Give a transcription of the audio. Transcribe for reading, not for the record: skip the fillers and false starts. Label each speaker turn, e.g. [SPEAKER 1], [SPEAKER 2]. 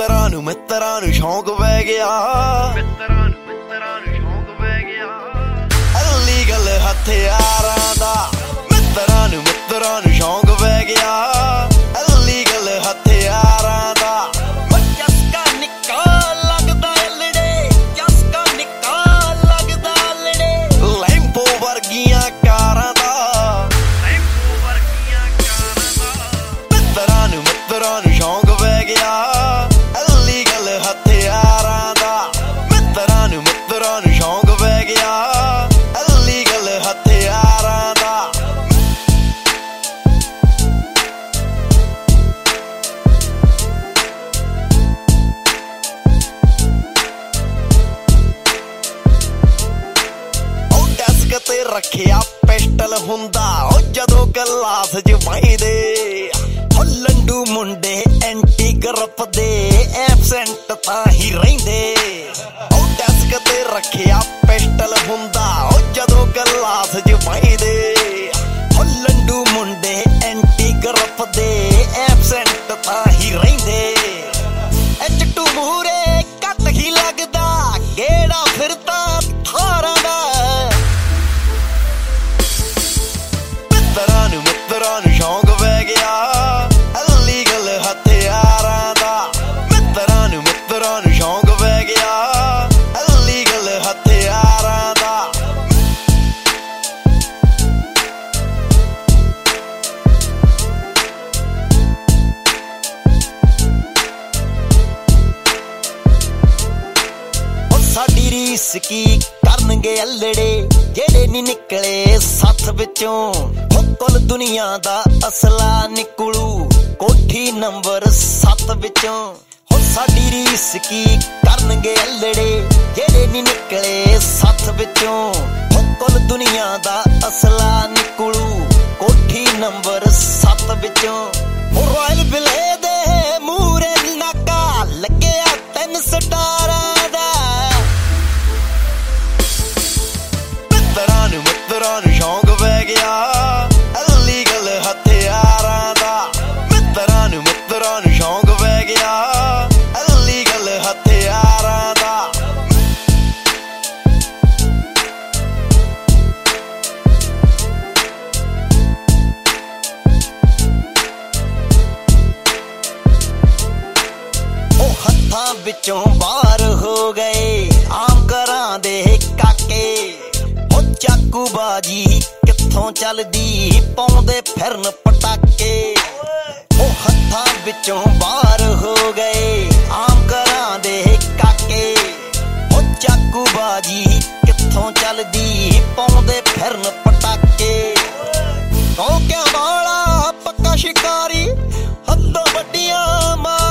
[SPEAKER 1] ਮਿੱਤਰਾਂ ਨੂੰ ਸ਼ੌਂਕ ਪੈ ਗਿਆ, ਮਿੱਤਰਾਂ ਨੂੰ ਸ਼ੌਂਕ ਪੈ ਗਿਆ ਇਲੀਗਲ ਹਥਿਆਰਾਂ ਦਾ। ਮਿੱਤਰਾਂ ਨੂੰ ਸ਼ੌਂਕ ਪੈ ਗਿਆ ਇਲੀਗਲ ਹਥਿਆਰਾਂ ਦਾ। ਚਸਕਾ ਨਿੱਕਾ ਲੱਗਦਾ ਲੜੇ, ਚਸਕਾ ਨਿੱਕਾ ਲੱਗਦਾ ਲੜੇ ਲੈਂਪੋ ਵਰਗੀਆਂ ਕਾਰਾਂ ਦਾ, ਲੈਂਪੋ ਵਰਗੀਆਂ ਕਾਰਾਂ ਦਾ। ਮਿੱਤਰਾਂ ਨੂੰ ਸ਼ੌਂਕ ਪੈ ਗਿਆ ਇਲੀਗਲ ਹਥਿਆਰਾਂ ਦਾ। ਮਿੱਤਰਾਂ ਨੂੰ ਸ਼ੌਂਕ ਪੈ ਗਿਆ ਇਲੀਗਲ ਹਥਿਆਰਾਂ ਦਾ। ਉਹ ਡੈਸਕ ਤੇ ਰੱਖਿਆ ਪਿਸਟਲ ਹੁੰਦਾ ਉਹ ਜਦੋਂ ਗਲਾਸ ਜਮਾਈਦੇ। ਉਹ ਲੰਡੂ ਮੁੰਡੇ ਐਂਟੀ ਗਰੁੱਪ ਦੇ ਐਬਸੈਂਟ ਤਾਂ ਹੀ ਰਹਿੰਦੇ। ਉਹ ਡੈਸਕ ਤੇ ਰੱਖਿਆ ਪਿਸਟਲ ਹੁੰਦਾ ਉਹ ਜਦੋਂ ਗਲਾਸ ਜਮਾਈਦੇ। ਉਹ ਲੰਡੂ ਮੁੰਡੇ ਐਂਟੀ ਗਰੁੱਪ ਦੇ ਐਬਸੈਂਟ ਤਾਂ ਹੀ ਰਹਿੰਦੇ। ਇਹ ਚਟੂ ਮੂਰੇ ਘੱਟ ਹੀ ਲੱਗਦਾ ਗੇੜਾ ਫਿਰਦਾ ਥਾਰਾਂ ਦਾ। ਮਿੱਤਰਾਂ ਨੂੰ ਸ਼ੌਂਕ ਪੈ ਗਿਆ ਇਲੀਗਲ ਹਥਿਆਰਾਂ ਦਾ। ਮਿੱਤਰਾਂ ਨੂੰ ਸ਼ੌਂਕ ਪੈ ਗਿਆ ਇਲੀਗਲ ਹਥਿਆਰਾਂ ਦਾ। ਉਹ ਸਾਡੀ ਰੀਸ ਕੀ ਕਰਨਗੇ ਅਲੜੇ ਜਿਹੜੇ ਨੀ ਨਿਕਲੇ ਸੱਥ ਵਿੱਚੋਂ। ਕੁੱਲ ਦੁਨੀਆ ਦਾ ਅਸਲਾ ਨਿਕਲੂ ਕੋਠੀ ਨੰਬਰ 7 ਵਿੱਚੋਂ। ਹੁਣ ਸਾਡੀ ਰੀਸ ਕੀ ਕਰਨਗੇ ਅਲੜੇ ਜਿਹੜੇ ਨੀ ਨਿਕਲੇ ਸੱਥ ਵਿੱਚੋਂ। ਕੁੱਲ ਦੁਨੀਆ ਦਾ ਅਸਲਾ ਨਿਕਲੂ ਕੋਠੀ ਨੰਬਰ 7 ਵਿੱਚੋਂ। ਉਹ ਰਾਇਲ ਬਿਲੇ ਦੇ ਮੂਰੇ ਨਾਕਾ ਲੱਗਿਆ 3 ਸਟਾਰਾਂ ਦਾ। ਮਿੱਤਰਾਂ ਨੂੰ ਸ਼ੌਂਕ ਪੈ ਗਿਆ ਇਲੀਗਲ ਹਥਿਆਰਾਂ ਦਾ। ਮਿੱਤਰਾਂ ਨੂੰ ਸ਼ੌਂਕ ਪੈ ਗਿਆ ਇਲੀਗਲ ਹਥਿਆਰਾਂ ਦਾ। ਉਹ ਹੱਥਾਂ ਵਿੱਚੋਂ ਬਾਹਰ ਹੋ ਗਏ ਆਮ ਘਰਾਂ ਦੇ ਕਾਕੇ। ਉਹ ਚਾਕੂਬਾਜੀ ਕਿੱਥੋਂ ਚੱਲਦੀ ਪਾਉਂਦੇ ਫਿਰਨ ਪਟਾਕੇ। ਉਹ ਹੱਥਾਂ ਵਿੱਚੋਂ ਬਾਹਰ ਹੋ ਗਏ ਆਮ ਘਰਾਂ ਦੇ ਕਾਕੇ। ਉਹ ਚਾਕੂਬਾਜੀ ਕਿੱਥੋਂ ਚੱਲਦੀ ਪਾਉਂਦੇ ਫਿਰਨ ਪਟਾਕੇ। ਕੌਕਿਆਂ ਵਾਲਾ ਪੱਕਾ ਸ਼ਿਕਾਰੀ ਹੱਦੋਂ ਵੱਡੀਆਂ ਮਾਰ